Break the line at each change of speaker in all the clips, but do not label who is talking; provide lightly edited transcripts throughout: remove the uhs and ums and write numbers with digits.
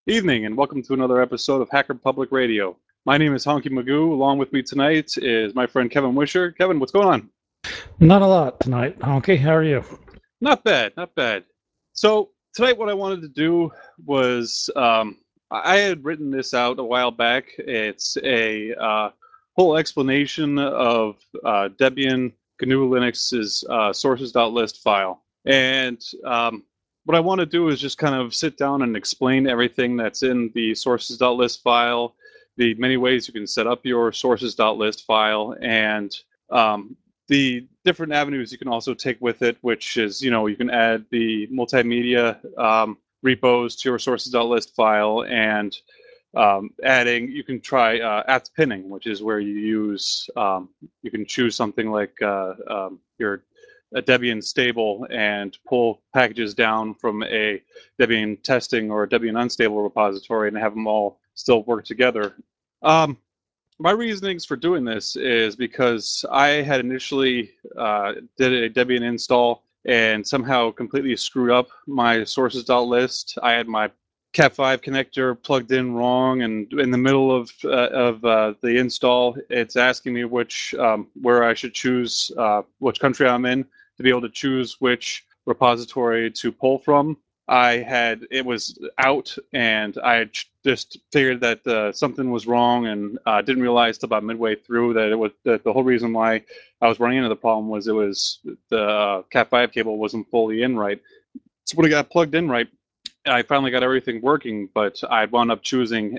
Evening, and welcome to another episode of Hacker Public Radio. My name is Honky Magoo. Along with me tonight is my friend Kevin Wisher. Kevin, what's going on?
Not a lot tonight, Honky. How are you?
Not bad, not bad. So tonight, what I wanted to do was I had written this out a while back. It's a whole explanation of Debian GNU Linux's sources.list file, and what I want to do is just kind of sit down and explain everything that's in the sources.list file, the many ways you can set up your sources.list file, and the different avenues you can also take with it, which is, you can add the multimedia repos to your sources.list file, and you can try apt pinning, which is where you can choose something like your a Debian stable and pull packages down from a Debian testing or a Debian unstable repository and have them all still work together. Um, my reasonings for doing this is because I had initially did a Debian install and somehow completely screwed up my sources.list. I had my Cat5 connector plugged in wrong, and in the middle of the install, it's asking me where I should choose which country I'm in to be able to choose which repository to pull from. It was out, and I just figured that something was wrong, and didn't realize till about midway through that the whole reason why I was running into the problem was it was the Cat5 cable wasn't fully in right. So when it got plugged in right, I finally got everything working, but I wound up choosing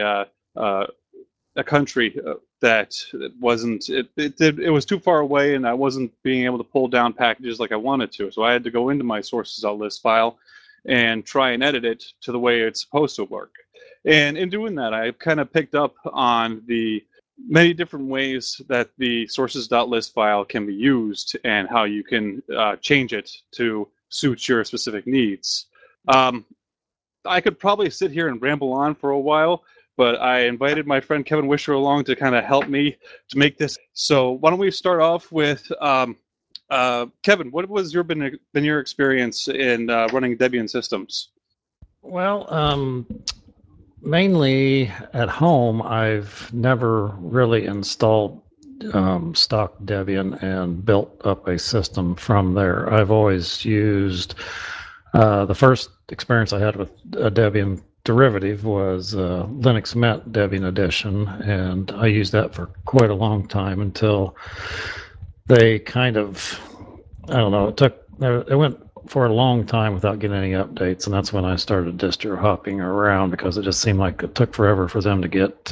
a country that wasn't it was too far away, and I wasn't being able to pull down packages like I wanted to. So I had to go into my sources.list file and try and edit it to the way it's supposed to work. And in doing that, I kind of picked up on the many different ways that the sources.list file can be used and how you can change it to suit your specific needs. Um, I could probably sit here and ramble on for a while, but I invited my friend Kevin Wisher along to kind of help me to make this. So why don't we start off with Kevin? What was been your experience in running Debian systems?
Well, mainly at home, I've never really installed stock Debian and built up a system from there. I've always used the first experience I had with a Debian derivative was Linux Mint Debian Edition, and I used that for quite a long time until they kind of, I don't know, it went for a long time without getting any updates, and that's when I started distro hopping around because it just seemed like it took forever for them to get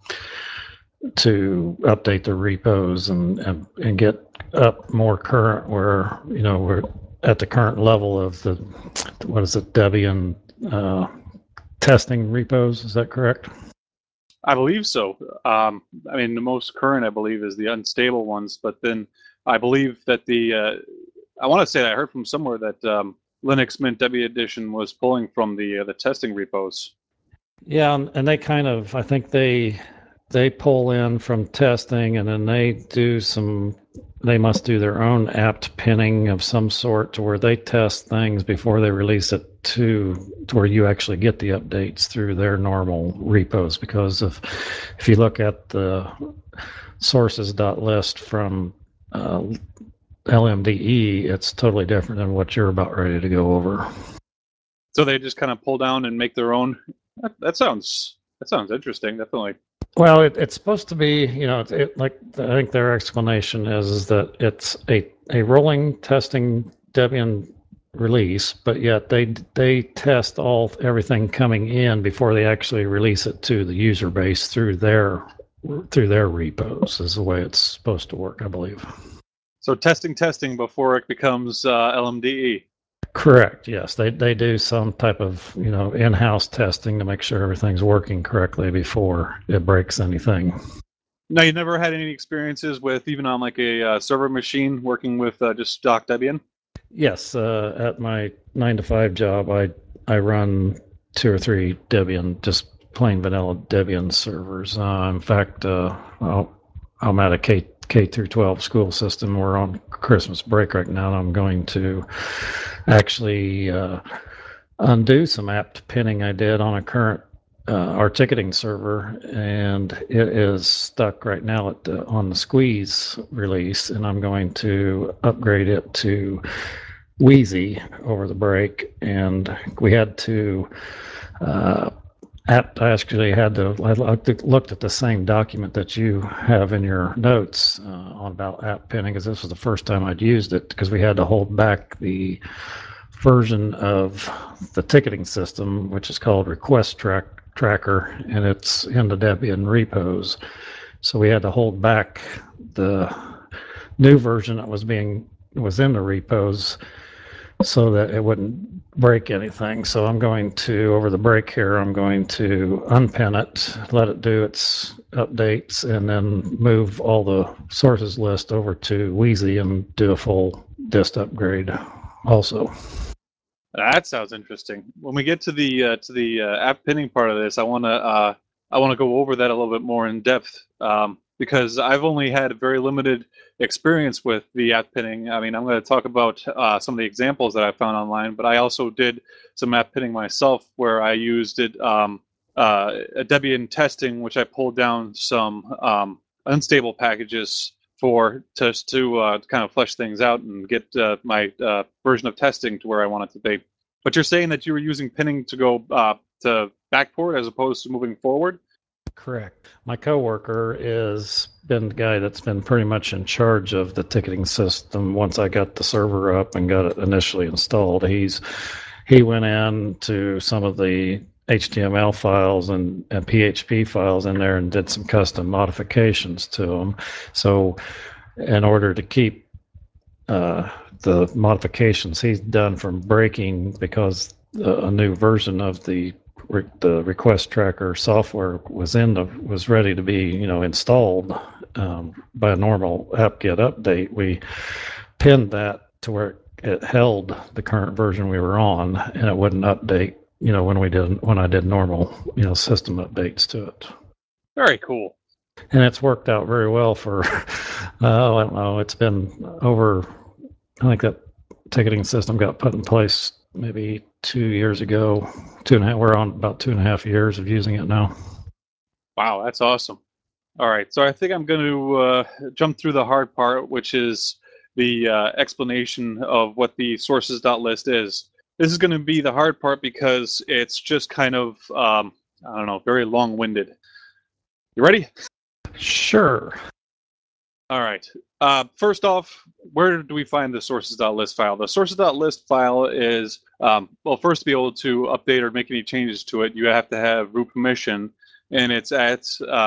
to update their repos and get up more current, where we're at the current level of the, what is it, Debian testing repos. Is that correct?
I believe so. I mean, the most current, I believe, is the unstable ones, but then I believe that I want to say that I heard from somewhere that Linux Mint Debian Edition was pulling from the testing repos.
Yeah, and they kind of, I think they pull in from testing, and then they must do their own apt pinning of some sort to where they test things before they release it to where you actually get the updates through their normal repos. Because if you look at the sources.list from LMDE, it's totally different than what you're about ready to go over.
So they just kind of pull down and make their own. That sounds interesting. Definitely.
Well, it's supposed to be, like I think their explanation is that it's a rolling testing Debian release, but yet they test everything coming in before they actually release it to the user base through their repos is the way it's supposed to work, I believe.
So testing before it becomes LMDE.
Correct. Yes, they do some type of in-house testing to make sure everything's working correctly before it breaks anything.
Now, you never had any experiences with even on like a server machine working with just stock Debian?
Yes, at my 9 to 5 job, I run 2 or 3 Debian, just plain vanilla Debian servers. In fact, I'm at a K through 12 school system. We're on Christmas break right now, and I'm going to actually undo some apt pinning I did on a current our ticketing server, and it is stuck right now on the squeeze release, and I'm going to upgrade it to Wheezy over the break. And we had to I actually had to. I looked at the same document that you have in your notes on about app pinning, because this was the first time I'd used it, because we had to hold back the version of the ticketing system, which is called Tracker, and it's in the Debian repos. So we had to hold back the new version that was in the repos so that it wouldn't break anything. So I'm going to, over the break here, I'm going to unpin it, let it do its updates, and then move all the sources list over to Wheezy and do a full dist upgrade also.
That sounds interesting. When we get to the app pinning part of this, I want to go over that a little bit more in depth, because I've only had very limited experience with the app pinning. I mean, I'm going to talk about some of the examples that I found online, but I also did some app pinning myself where I used it a Debian testing, which I pulled down some unstable packages for just to kind of flesh things out and get my version of testing to where I want it to be. But you're saying that you were using pinning to go to backport as opposed to moving forward?
Correct. My coworker is been the guy that's been pretty much in charge of the ticketing system once I got the server up and got it initially installed. He went in to some of the HTML files and PHP files in there and did some custom modifications to them. So in order to keep the modifications he's done from breaking, because a new version of the request tracker software was ready to be installed by a normal apt-get update, we pinned that to where it held the current version we were on, and it wouldn't update when I did normal system updates to it.
Very cool.
And it's worked out very well for I don't know, it's been over, I think that ticketing system got put in place maybe 2 years ago. We're on about 2.5 years of using it now.
Wow, that's awesome. All right, so I think I'm going to jump through the hard part, which is the explanation of what the sources.list is. This is going to be the hard part because it's just kind of, I don't know, very long-winded. You ready?
Sure.
All right. First off, where do we find the sources.list file? The sources.list file is, well, first to be able to update or make any changes to it, you have to have root permission, and it's at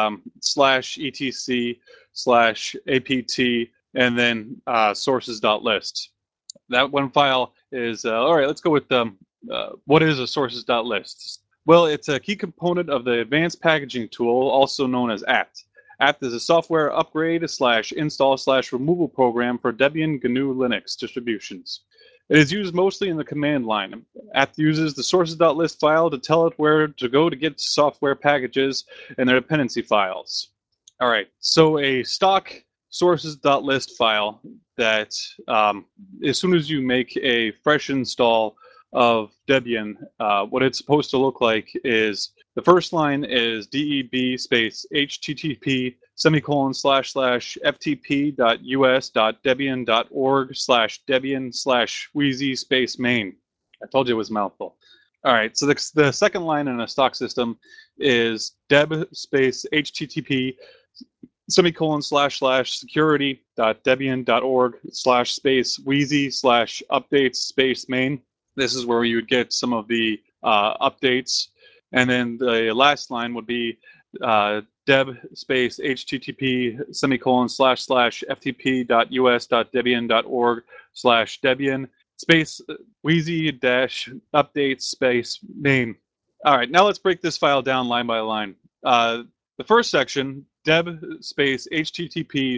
/etc/apt and then sources.list. That one file is, all right, let's go with what is a sources.list? Well, it's a key component of the advanced packaging tool, also known as apt. apt is a software upgrade / install / removal program for Debian GNU Linux distributions. It is used mostly in the command line. apt uses the sources.list file to tell it where to go to get software packages and their dependency files. All right, so a stock sources.list file that as soon as you make a fresh install of Debian, what it's supposed to look like is the first line is deb space http /ftp.us.debian.org/debian/wheezy space main. I told you it was a mouthful. All right, so the second line in a stock system is deb space http /security.debian.org/space wheezy/updates space main. This is where you would get some of the updates. And then the last line would be deb space http /ftp.us.debian.org/debian space wheezy dash updates space main. All right, now let's break this file down line by line. The first section, deb space http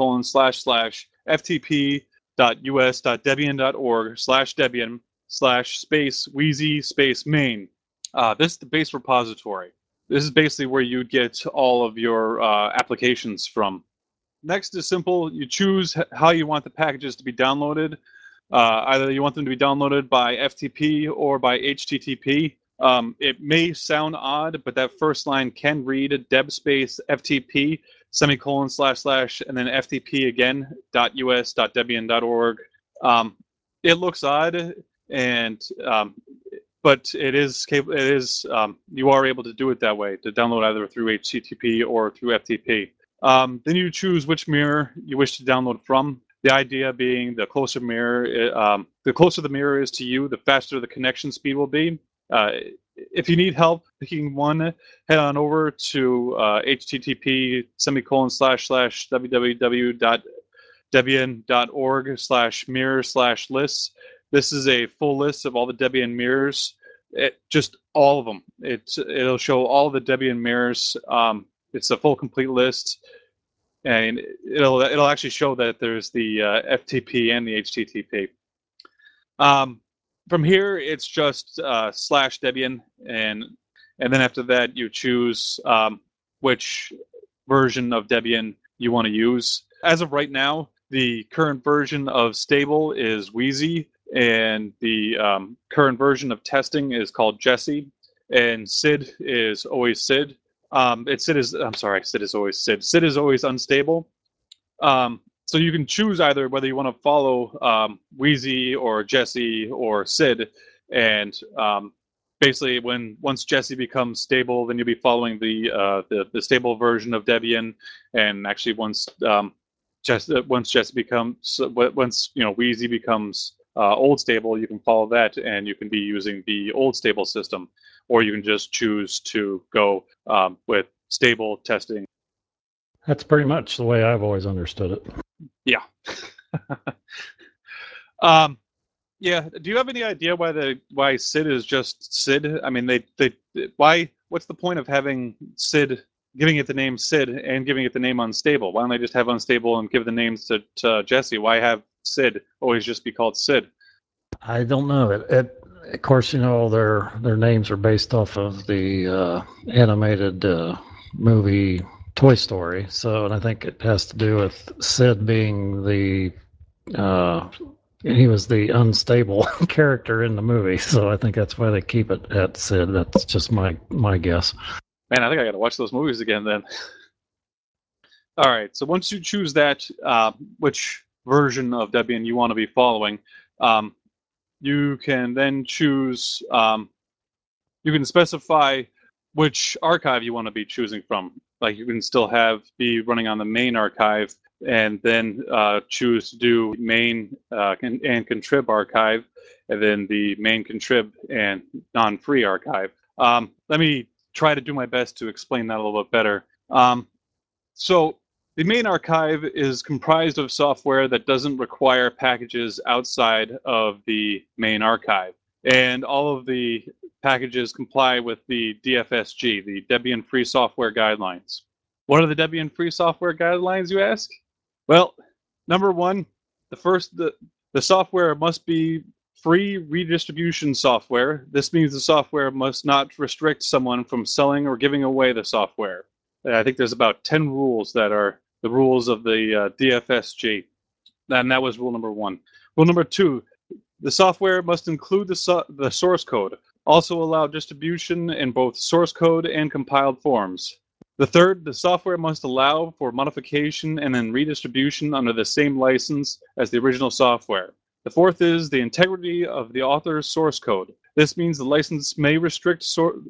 /ftp.us.debian.org/debian/space wheezy space main. This is the base repository. This is basically where you'd get all of your applications from. Next is simple. You choose how you want the packages to be downloaded. Either you want them to be downloaded by FTP or by HTTP. It may sound odd, but that first line can read deb space FTP semicolon / and then FTP again .us.debian.org. It looks odd, and but it is you are able to do it that way, to download either through HTTP or through FTP. Then you choose which mirror you wish to download from. The idea being the closer the mirror is to you, the faster the connection speed will be. If you need help picking one, head on over to http semicolon / www.debian.org/mirror/lists. This is a full list of all the Debian mirrors. Just all of them. It'll show all the Debian mirrors. It's a full complete list, and it'll actually show that there's the FTP and the HTTP. From here, it's just /Debian, and then after that, you choose which version of Debian you want to use. As of right now, the current version of stable is Wheezy, and the current version of testing is called Jessie, and SID is always SID. SID is always SID. SID is always unstable. So you can choose either whether you want to follow Wheezy or Jessie or SID, and basically once Jessie becomes stable, then you'll be following the stable version of Debian, and actually once Jessie becomes Wheezy becomes old stable, you can follow that, and you can be using the old stable system, or you can just choose to go with stable testing.
That's pretty much the way I've always understood it.
Yeah. Yeah. Do you have any idea why SID is just SID? I mean, why? What's the point of having SID, giving it the name SID and giving it the name unstable? Why don't they just have unstable and give the names to Jessie? Why have SID always just be called SID?
I don't know. Of course, their names are based off of the animated movie Toy Story. And I think it has to do with Sid being he was the unstable character in the movie. So I think that's why they keep it at Sid. That's just my guess.
Man, I think I got to watch those movies again then. All right. So once you choose that, which version of Debian you want to be following, you can then choose. You can specify which archive you want to be choosing from. Like you can still be running on the main archive, and then choose to do main and contrib archive, and then the main contrib and non-free archive. Let me try to do my best to explain that a little bit better. So the main archive is comprised of software that doesn't require packages outside of the main archive. And all of the packages comply with the DFSG, the Debian Free Software Guidelines. What are the Debian Free Software Guidelines, you ask? Well, number one, the software must be free redistribution software. This means the software must not restrict someone from selling or giving away the software. I think there's about 10 rules that are the rules of the DFSG. And that was rule number one. Rule number two, the software must include the source code. Also allow distribution in both source code and compiled forms. The third, the software must allow for modification and then redistribution under the same license as the original software. The fourth is the integrity of the author's source code. This means the license may restrict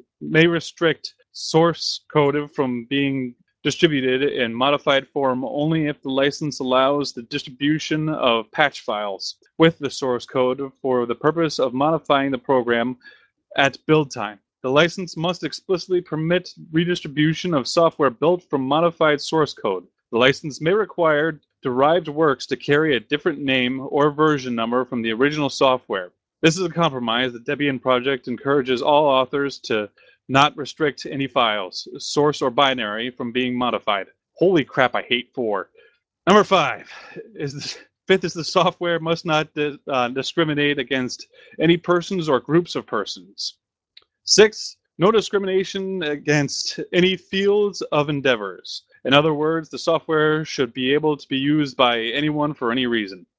source code from being distributed in modified form only if the license allows the distribution of patch files with the source code for the purpose of modifying the program at build time. The license must explicitly permit redistribution of software built from modified source code. The license may require derived works to carry a different name or version number from the original software. This is a compromise. The Debian project encourages all authors to not restrict any files, source or binary, from being modified. Holy crap, I hate 4. Number 5 is the software must not discriminate against any persons or groups of persons. 6, no discrimination against any fields of endeavors. In other words, the software should be able to be used by anyone for any reason.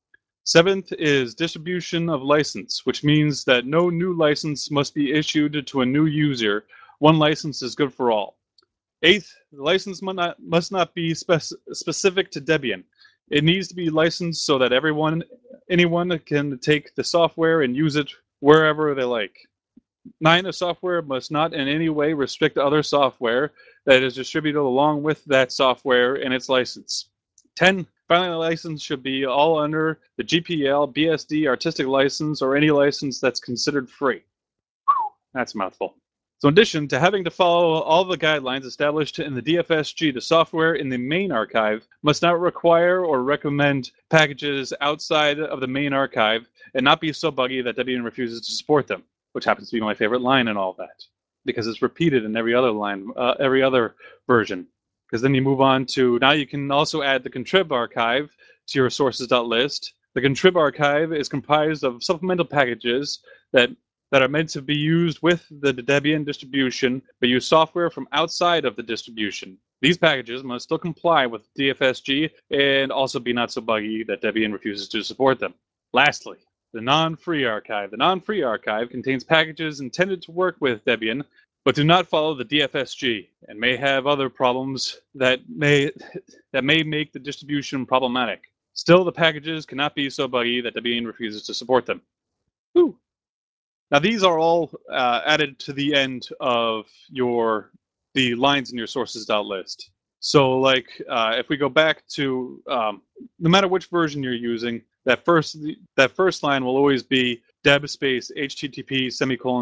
Seventh is distribution of license, which means that no new license must be issued to a new user. One license is good for all. Eighth, the license must not be specific to Debian. It needs to be licensed so that anyone can take the software and use it wherever they like. 9, a software must not in any way restrict other software that is distributed along with that software in its license. 10, filing a license should be all under the GPL, BSD, artistic license, or any license that's considered free. That's a mouthful. So in addition to having to follow all the guidelines established in the DFSG, the software in the main archive must not require or recommend packages outside of the main archive and not be so buggy that Debian refuses to support them, which happens to be my favorite line in all that, because it's repeated in every other line, every other version. Because then you move on to, now you can also add the contrib archive to your sources.list. The contrib archive is comprised of supplemental packages that are meant to be used with the Debian distribution, but use software from outside of the distribution. These packages must still comply with DFSG and also be not so buggy that Debian refuses to support them. Lastly, the non-free archive. The non-free archive contains packages intended to work with Debian, but do not follow the DFSG and may have other problems that may make the distribution problematic. Still, the packages cannot be so buggy that Debian refuses to support them. Woo! Now, these are all added to the end of the lines in your sources.list. So, like, if we go back to, no matter which version you're using, that first line will always be deb space http semicolon /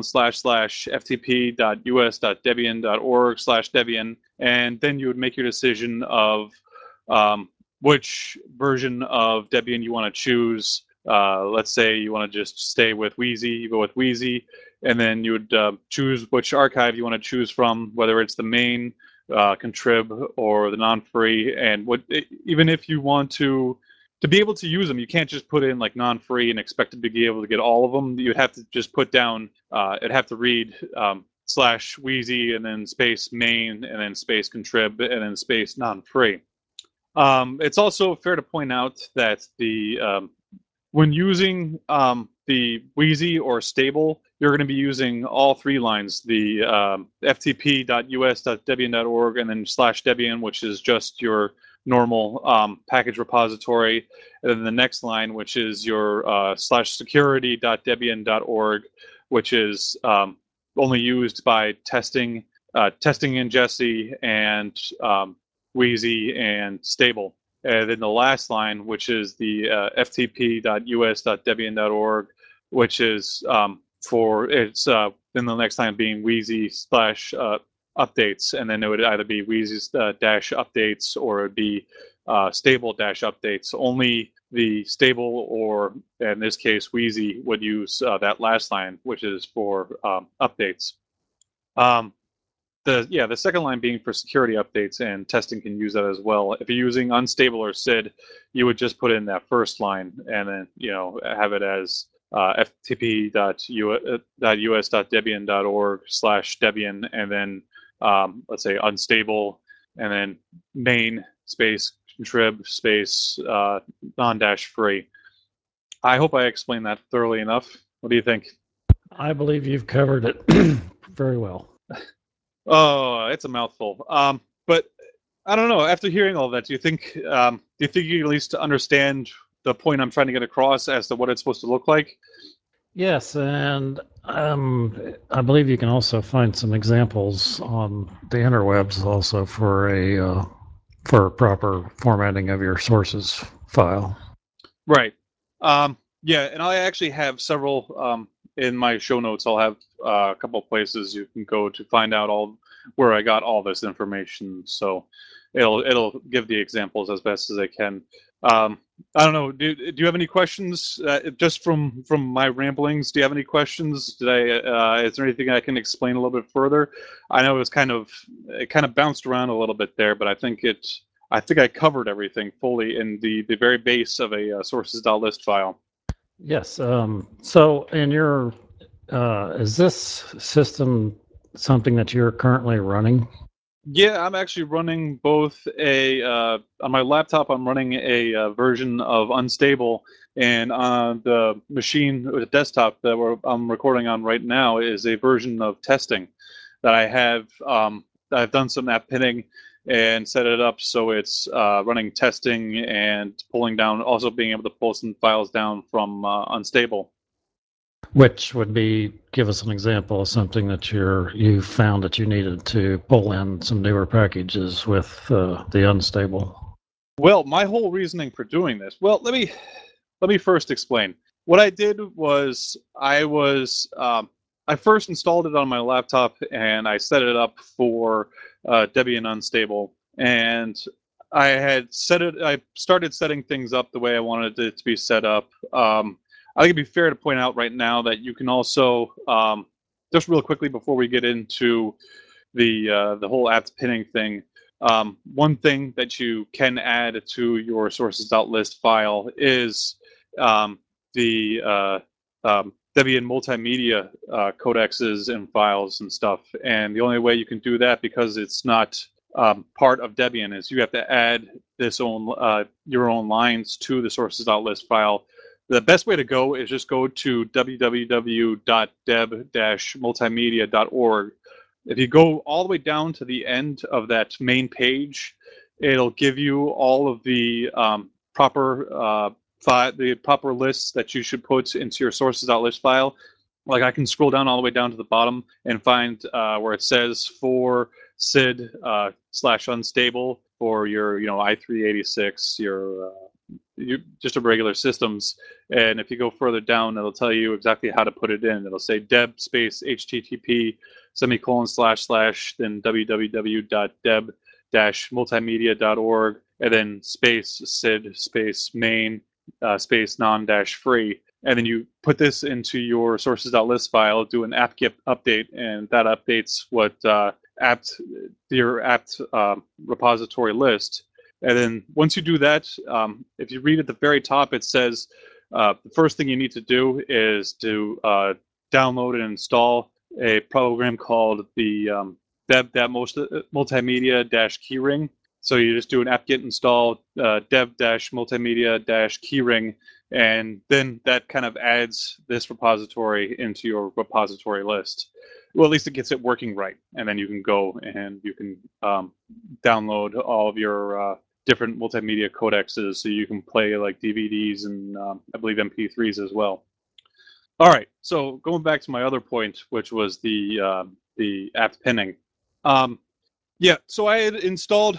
ftp.us.debian.org/debian, and then you would make your decision of which version of Debian you want to choose. Let's say you want to just stay with Wheezy, you go with Wheezy, and then you would choose which archive you want to choose from, whether it's the main, contrib, or the non-free. And even if you want to be able to use them, you can't just put in like non-free and expect to be able to get all of them. You'd have to just put down, it'd have to read / Wheezy and then space main and then space contrib and then space non-free. It's also fair to point out that when using the Wheezy or stable, you're going to be using all three lines, the ftp.us.debian.org and then /debian, which is just your normal package repository. And then the next line, which is your /security.debian.org, which is only used by testing in Jessie and Wheezy and stable. And then the last line, which is the ftp.us.debian.org, which is then the next line being Wheezy / updates, and then it would either be Wheezy dash updates or it would be stable dash updates. Only the stable, or in this case Wheezy, would use that last line, which is for updates. The second line being for security updates, and testing can use that as well. If you're using unstable or SID, you would just put in that first line and then have it as ftp.us.debian.org/debian, and then let's say unstable, and then main space contrib space non-free. I hope I explained that thoroughly enough. What do you think?
I believe you've covered it very well.
Oh, it's a mouthful. But I don't know. After hearing all that, do you think you can at least understand the point I'm trying to get across as to what it's supposed to look like?
Yes, and I believe you can also find some examples on the interwebs also for proper formatting of your sources file.
Right. Yeah, and I actually have several in my show notes. I'll have a couple of places you can go to find out where I got all this information. So it'll give the examples as best as I can. I don't know. Do you have any questions? Just from my ramblings, do you have any questions? Is there anything I can explain a little bit further? I know it kind of bounced around a little bit there, but I think I covered everything fully in the very base of a sources.list file.
Yes. So in your, is this system something that you're currently running?
Yeah, I'm actually running both on my laptop. I'm running a version of Unstable, and on the machine or the desktop that I'm recording on right now is a version of Testing that I have. I've done some app pinning and set it up so it's running Testing and pulling down, also being able to pull some files down from Unstable.
Which would be, give us an example of something that you found that you needed to pull in some newer packages with the unstable.
Well, my whole reasoning for doing this. Well, let me first explain. What I did was I first installed it on my laptop and I set it up for Debian Unstable, and I had set it. I started setting things up the way I wanted it to be set up. I think it'd be fair to point out right now that you can also just real quickly before we get into the whole apt pinning thing. One thing that you can add to your sources.list file is the Debian multimedia codexes and files and stuff. And the only way you can do that, because it's not part of Debian, is you have to add your own lines to the sources.list file. The best way to go is just go to www.deb-multimedia.org. If you go all the way down to the end of that main page, it'll give you all of the proper lists that you should put into your sources.list file. Like I can scroll down all the way down to the bottom and find where it says for SID / unstable for your i386, just a regular systems. And if you go further down, it'll tell you exactly how to put it in. It'll say deb space http semicolon / then www.deb-multimedia.org and then space sid space main space non-free. And then you put this into your sources.list file, do an apt-get update, and that updates what your apt repository list. And then once you do that, if you read at the very top, it says the first thing you need to do is to download and install a program called the dev-multimedia-keyring. So you just do an apt-get install dev-multimedia-keyring, and then that kind of adds this repository into your repository list. Well, at least it gets it working right, and then you can go and you can download all of your different multimedia codexes, so you can play like DVDs and I believe MP3s as well. All right, so going back to my other point, which was the apt pinning. Yeah, so I had installed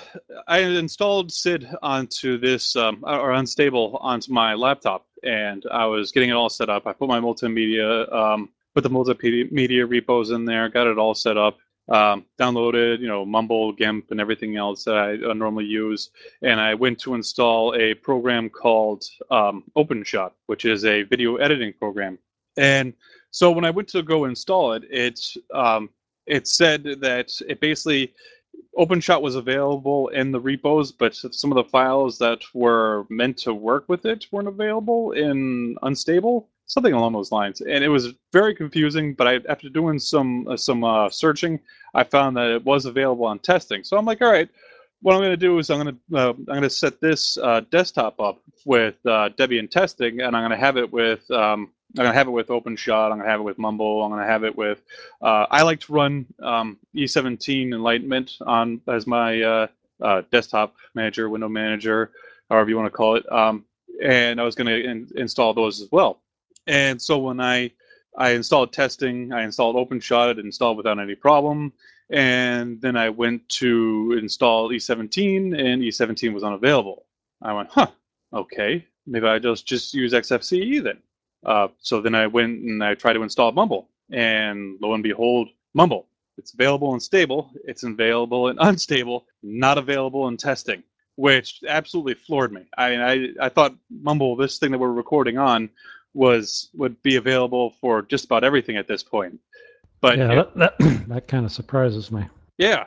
SID onto this or Unstable onto my laptop, and I was getting it all set up. I put my multimedia, put the multimedia repos in there, got it all set up, downloaded, Mumble, GIMP, and everything else that I normally use, and I went to install a program called OpenShot, which is a video editing program. And so when I went to go install it, it said that it basically OpenShot was available in the repos, but some of the files that were meant to work with it weren't available in Unstable, something along those lines. And it was very confusing. But after doing some searching, I found that it was available on Testing. So I'm like, all right, what I'm going to do is I'm going to set this desktop up with Debian Testing, and I'm going to have it with OpenShot. I'm going to have it with Mumble. I'm going to have it with. I like to run E17 Enlightenment on as my desktop manager, window manager, however you want to call it. And I was going to install those as well. And so when I installed Testing, I installed OpenShot. It installed without any problem. And then I went to install E17, and E17 was unavailable. I went, okay, maybe I just use XFCE then. So then I went and I tried to install Mumble, and lo and behold, Mumble. It's available in stable. It's available in unstable. Not available in testing, which absolutely floored me. I thought Mumble, this thing that we're recording on, would be available for just about everything at this point. But
Yeah, that kind of surprises me.
yeah,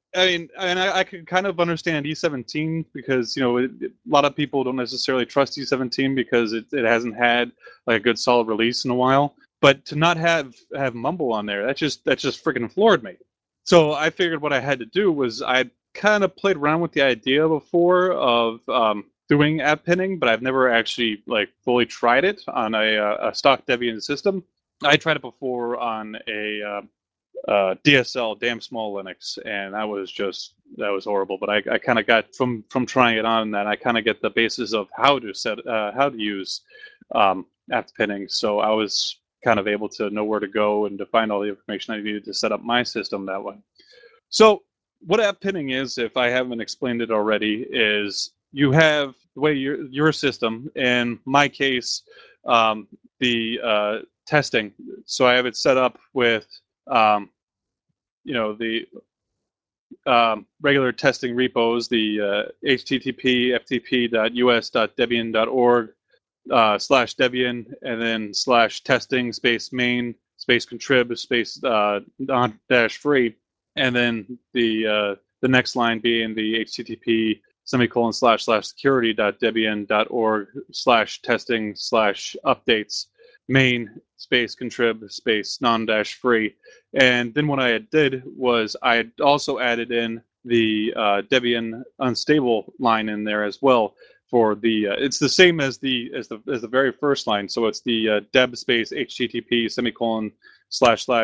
I could kind of understand E17 because a lot of people don't necessarily trust E17 because it hasn't had like a good solid release in a while. But to not have Mumble on there, that just freaking floored me. So I figured what I had to do was I kind of played around with the idea before of doing app pinning, but I've never actually like fully tried it on a stock Debian system. I tried it before on a DSL, damn small Linux, and that was horrible. But I kind of got from trying it on that I kind of get the basis of how to how to use app pinning. So I was kind of able to know where to go and to find all the information I needed to set up my system that way. So what app pinning is, if I haven't explained it already, is you have the way your system. In my case, the testing. So I have it set up with um, the regular testing repos, the http ftp.us.debian.org /Debian, and then /testing space main space contrib space dash free, and then the next line being the http semicolon / security.debian.org /testing /updates main space contrib space non dash free. And then what I did was I had also added in the Debian unstable line in there as well for the it's the same as the very first line. So it's the deb space http semicolon /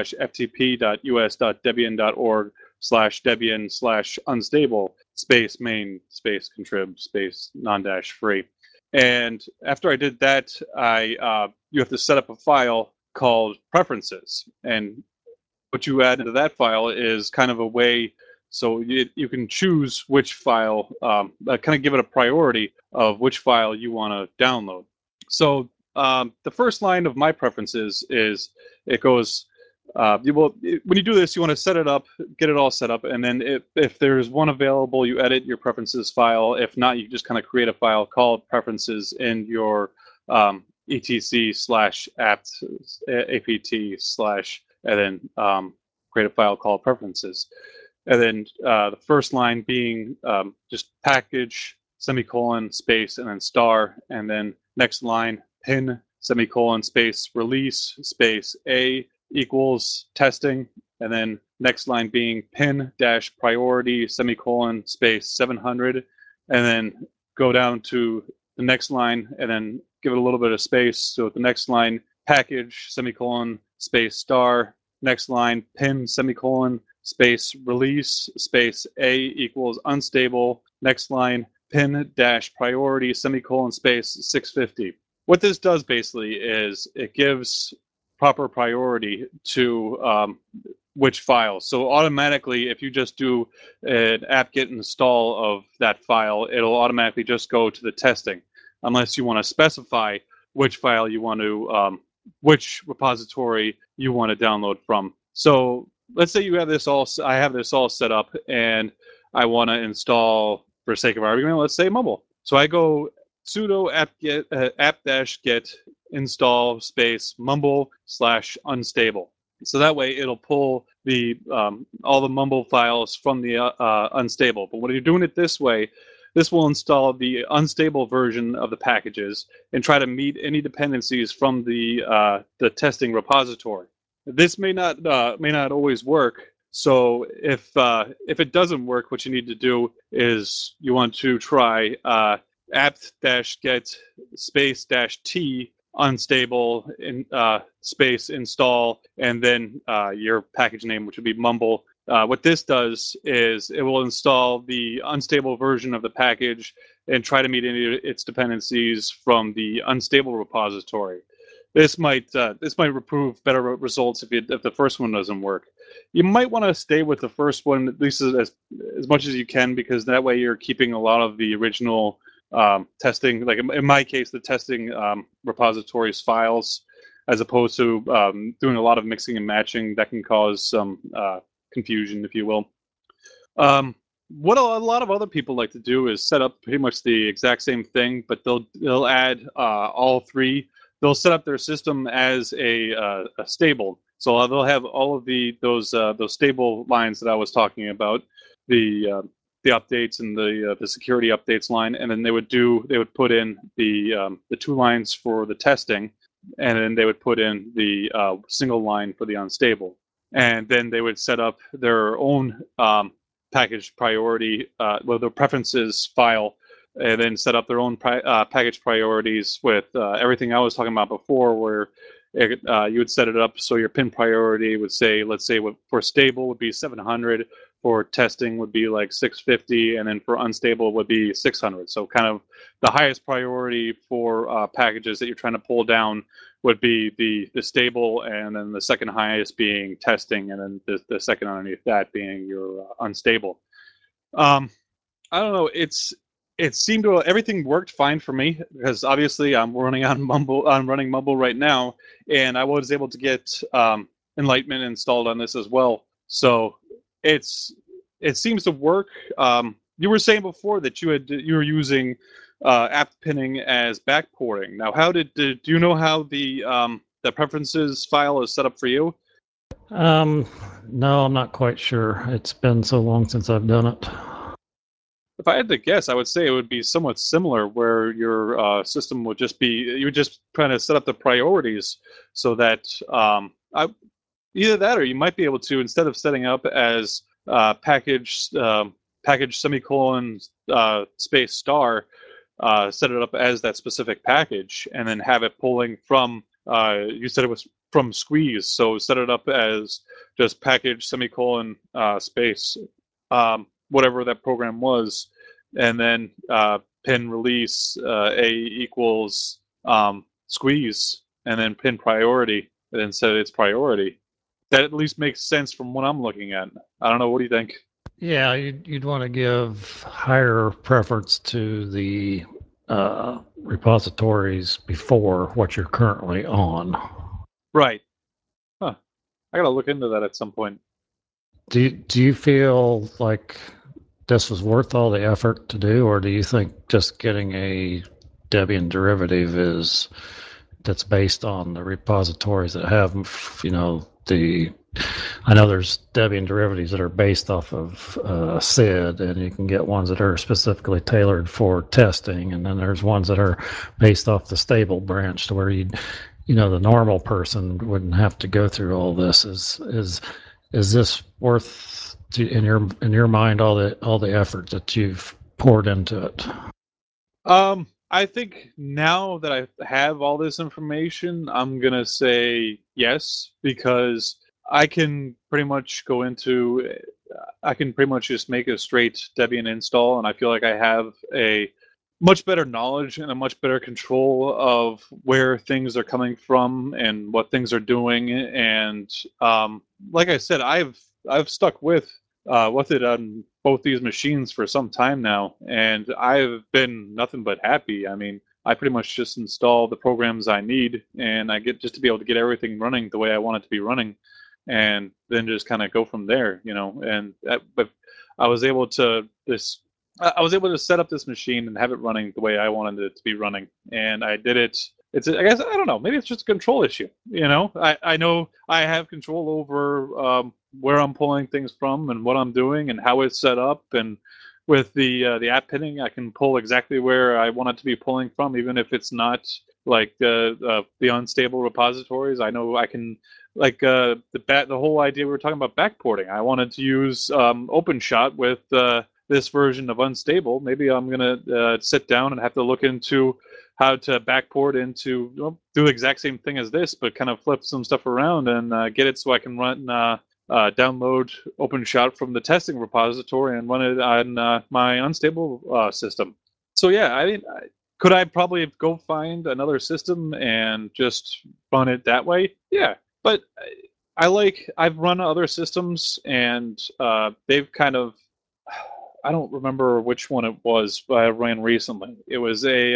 ftp.us.debian.org /debian /unstable space main space contrib space non dash free. And after I did that, I you have to set up a file called preferences, and what you add into that file is kind of a way so you can choose which file, kind of give it a priority of which file you want to download. So the first line of my preferences is it goes, when you do this, you want to set it up, get it all set up, and then if there's one available, you edit your preferences file. If not, you just kind of create a file called preferences in your etc /apt apt / and then create a file called preferences. And then the first line being just package, semicolon, space, and then star. And then next line, pin, semicolon, space, release, space, A equals testing. And then next line being pin dash priority, semicolon, space, 700. And then go down to the next line and then give it a little bit of space. So the next line, package, semicolon, space, star. Next line, pin, semicolon, space, release, space, A equals unstable. Next line, pin dash priority, semicolon, space, 650. What this does basically is it gives proper priority to which file. So automatically, if you just do an apt-get install of that file, it'll automatically just go to the testing, unless you want to specify which file you want to, which repository you want to download from. So let's say you have this all, I have this all set up, and I want to install, for sake of argument, let's say Mumble. So I go sudo apt-get install space mumble /unstable. So that way it'll pull the all the mumble files from the unstable. But when you're doing it this way, this will install the unstable version of the packages and try to meet any dependencies from the testing repository. This may not always work. So if it doesn't work, what you need to do is you want to try apt-get space -t unstable in space install, and then your package name, which would be mumble. What this does is it will install the unstable version of the package and try to meet any of its dependencies from the unstable repository. This might prove better results if the first one doesn't work. You might want to stay with the first one at least as much as you can, because that way you're keeping a lot of the original testing, like in my case, the testing repositories files, as opposed to doing a lot of mixing and matching that can cause some confusion, if you will. What a lot of other people like to do is set up pretty much the exact same thing, but they'll add all three. They'll set up their system as a stable. So they'll have all of those stable lines that I was talking about, the updates and the security updates line, and then they would put in the 2 lines for the testing, and then they would put in the single line for the unstable. and then they would set up their own package priority, their preferences file, and then set up their own package priorities with everything I was talking about before, where you would set it up so your pin priority would say, let's say, for stable would be 700, for testing would be like 650, and then for unstable would be 600. So kind of the highest priority for packages that you're trying to pull down would be the stable, and then the second highest being testing, and then the second underneath that being your unstable. I don't know. It seemed to everything worked fine for me because obviously I'm running on Mumble. I'm running Mumble right now, and I was able to get Enlightenment installed on this as well. So it's it seems to work. You were saying before that you were using app pinning as backporting. Now, do you know how the preferences file is set up for you?
Um, no, I'm not quite sure. It's been so long since I've done it.
If I had to guess, I would say it would be somewhat similar, where your system would just be you would just kind of set up the priorities so that either that, or you might be able to, instead of setting up as package semicolon space star, set it up as that specific package, and then have it pulling from. You said it was from Squeeze, so set it up as just package semicolon space, whatever that program was, and then pin release a equals Squeeze, and then pin priority, and then set its priority. That at least makes sense from what I'm looking at. I don't know. What do you think?
Yeah, you'd want to give higher preference to the repositories before what you're currently on.
Right. Huh. I gotta look into that at some point.
Do you feel like this was worth all the effort to do, or do you think just getting a Debian derivative is that's based on the repositories that have, the I know there's Debian derivatives that are based off of SID, and you can get ones that are specifically tailored for testing, and then there's ones that are based off the stable branch to where the normal person wouldn't have to go through all this. Is this worth in your mind all the effort that you've poured into it?
I think now that I have all this information, I'm gonna say yes, because I can pretty much go into, I can pretty much just make a straight Debian install, and I feel like I have a much better knowledge and a much better control of where things are coming from and what things are doing. And like I said, I've stuck with it on both these machines for some time now, and I've been nothing but happy. I mean, I pretty much just install the programs I need, and I get just to be able to get everything running the way I want it to be running, and then just kind of go from there, And but I was able to this. I was able to set up this machine and have it running the way I wanted it to be running, and I did it. I guess I don't know. Maybe it's just a control issue. I know I have control over where I'm pulling things from and what I'm doing and how it's set up. And with the app pinning, I can pull exactly where I want it to be pulling from, even if it's not like the unstable repositories. I know I can, like the whole idea we were talking about backporting. I wanted to use OpenShot with this version of unstable. Maybe I'm gonna sit down and have to look into how to backport into do the exact same thing as this, but kind of flip some stuff around and get it so I can run download OpenShot from the testing repository and run it on my unstable system. So yeah, I mean, could I probably go find another system and just run it that way? Yeah, but I've run other systems and they've kind of, I don't remember which one it was, but I ran recently. It was a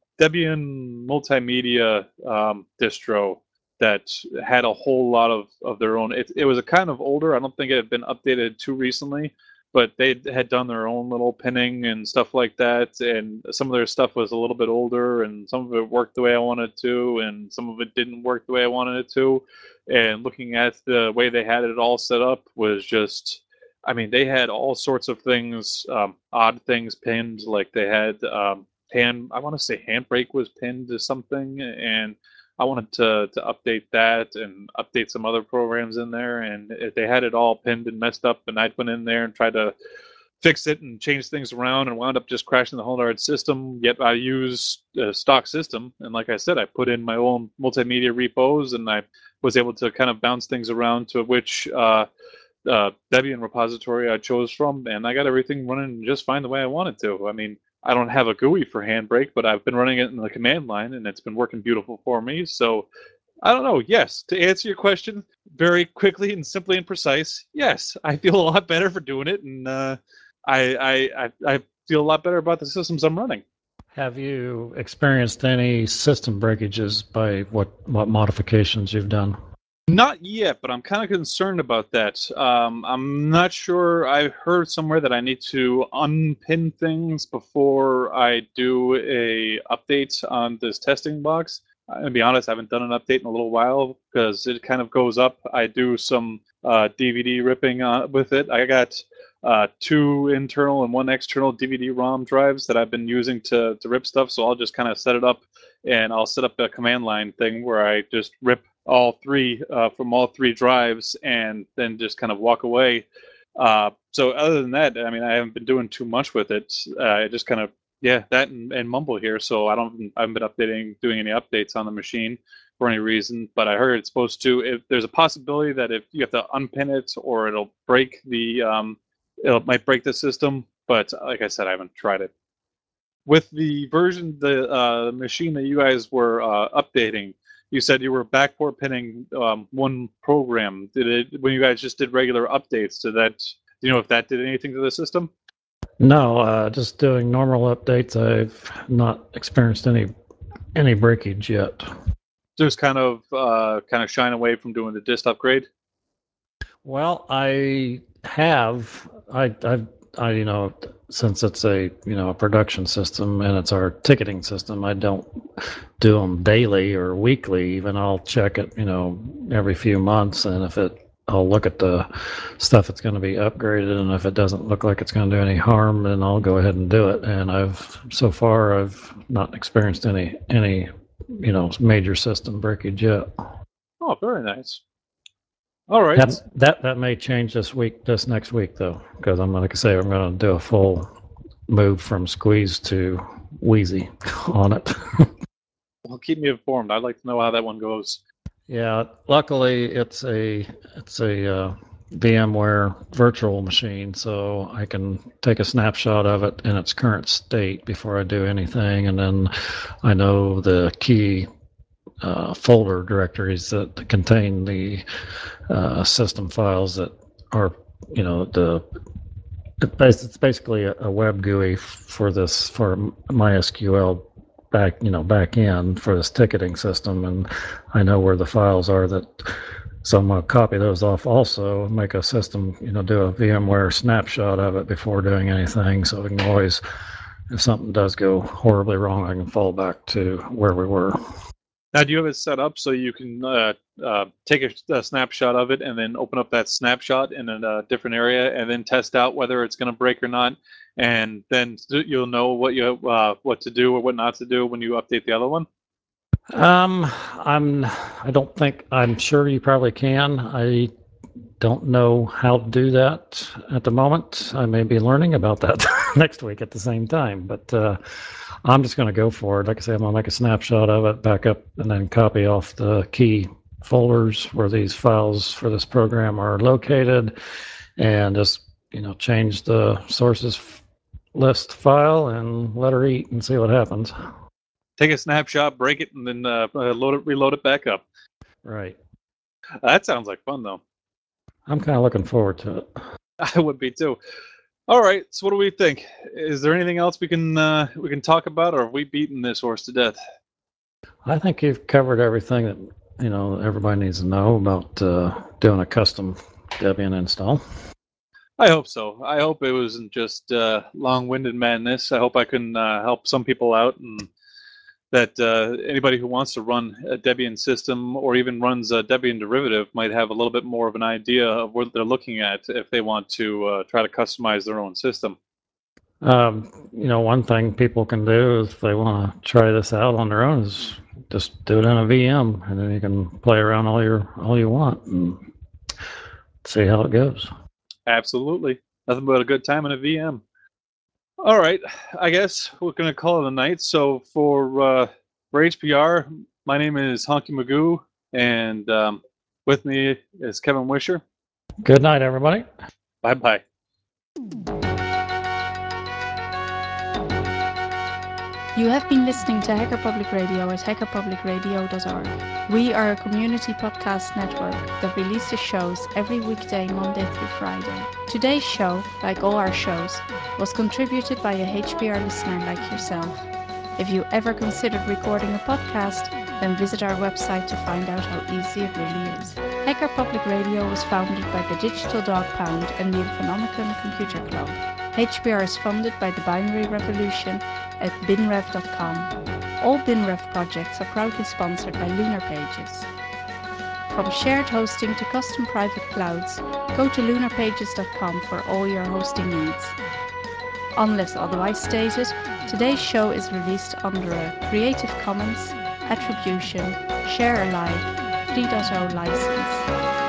Debian multimedia distro that had a whole lot of their own. It was a kind of older. I don't think it had been updated too recently, but they had done their own little pinning and stuff like that. And some of their stuff was a little bit older, and some of it worked the way I wanted it to, and some of it didn't work the way I wanted it to. And looking at the way they had it all set up was just, I mean, they had all sorts of things, odd things pinned. Like they had I want to say Handbrake was pinned to something, and I wanted to update that and update some other programs in there, and they had it all pinned and messed up, and I went in there and tried to fix it and change things around and wound up just crashing the whole darn system. Yet I use a stock system, and like I said, I put in my own multimedia repos, and I was able to kind of bounce things around to which Debian repository I chose from, and I got everything running just fine the way I wanted to. I mean, I don't have a GUI for Handbrake, but I've been running it in the command line, and it's been working beautiful for me. So I don't know. Yes, to answer your question very quickly and simply and precise, yes, I feel a lot better for doing it, and I feel a lot better about the systems I'm running.
Have you experienced any system breakages by what modifications you've done?
Not yet, but I'm kind of concerned about that. I'm not sure. I heard somewhere that I need to unpin things before I do a update on this testing box. I'm gonna be honest, I haven't done an update in a little while because it kind of goes up. I do some DVD ripping with it. I got two internal and one external DVD-ROM drives that I've been using to rip stuff. So I'll just kind of set it up, and I'll set up a command line thing where I just rip all three from all three drives and then just kind of walk away. So other than that, I mean, I haven't been doing too much with it. I just kind of that and Mumble here. So I haven't been doing any updates on the machine for any reason. But I heard it's supposed to. If there's a possibility that if you have to unpin it or it'll break it might break the system. But like I said, I haven't tried it. With the version, the machine that you guys were updating, you said you were backport pinning one program. Did it when you guys just did regular updates? Did that? Do you know if that did anything to the system?
No, just doing normal updates. I've not experienced any breakage yet.
Just kind of shying away from doing the dist upgrade.
Well, I since it's a a production system and it's our ticketing system, I don't do them daily or weekly. Even I'll check it every few months, and I'll look at the stuff that's going to be upgraded, and if it doesn't look like it's going to do any harm, then I'll go ahead and do it. And so far I've not experienced any major system breakage yet.
Oh, very nice. All right.
That may change this next week though, because I'm like I say, I'm going to do a full move from Squeeze to Wheezy on it.
Well, keep me informed. I'd like to know how that one goes.
Yeah, luckily it's a VMware virtual machine, so I can take a snapshot of it in its current state before I do anything, and then I know the key folder directories that contain the system files that are it's basically a web GUI for MySQL back end for this ticketing system, and I know where the files are so I'm going to copy those off also, make a system, do a VMware snapshot of it before doing anything, so we can always, if something does go horribly wrong, I can fall back to where we were.
Now, do you have it set up so you can take a snapshot of it and then open up that snapshot in a different area and then test out whether it's going to break or not, and then you'll know what to do or what not to do when you update the other one?
I don't think, I'm sure you probably can. I don't know how to do that at the moment. I may be learning about that next week at the same time, but I'm just going to go for it. Like I say, I'm going to make a snapshot of it, back up, and then copy off the key folders where these files for this program are located, and just change the sources list file and let her eat and see what happens.
Take a snapshot, break it, and then reload it back up.
Right.
That sounds like fun, though.
I'm kind of looking forward to it.
I would be too. All right. So, what do we think? Is there anything else we can talk about, or have we beaten this horse to death?
I think you've covered everything that everybody needs to know about doing a custom Debian install.
I hope so. I hope it wasn't just long-winded madness. I hope I can help some people out, and that anybody who wants to run a Debian system or even runs a Debian derivative might have a little bit more of an idea of what they're looking at if they want to try to customize their own system.
One thing people can do if they want to try this out on their own is just do it in a VM, and then you can play around all you want and see how it goes.
Absolutely. Nothing but a good time in a VM. All right. I guess we're going to call it a night. So for HPR, my name is Honky Magoo, and with me is Kevin Wisher.
Good night, everybody.
Bye-bye.
You have been listening to Hacker Public Radio at hackerpublicradio.org. We are a community podcast network that releases shows every weekday, Monday through Friday. Today's show, like all our shows, was contributed by a HPR listener like yourself. If you ever considered recording a podcast, then visit our website to find out how easy it really is. Hacker Public Radio was founded by the Digital Dog Pound and the Infonomicon Computer Club. HPR is funded by the Binary Revolution at binrev.com. All BinRev projects are proudly sponsored by Lunar Pages. From shared hosting to custom private clouds, go to lunarpages.com for all your hosting needs. Unless otherwise stated, today's show is released under a Creative Commons Attribution Share Alike 3.0 license.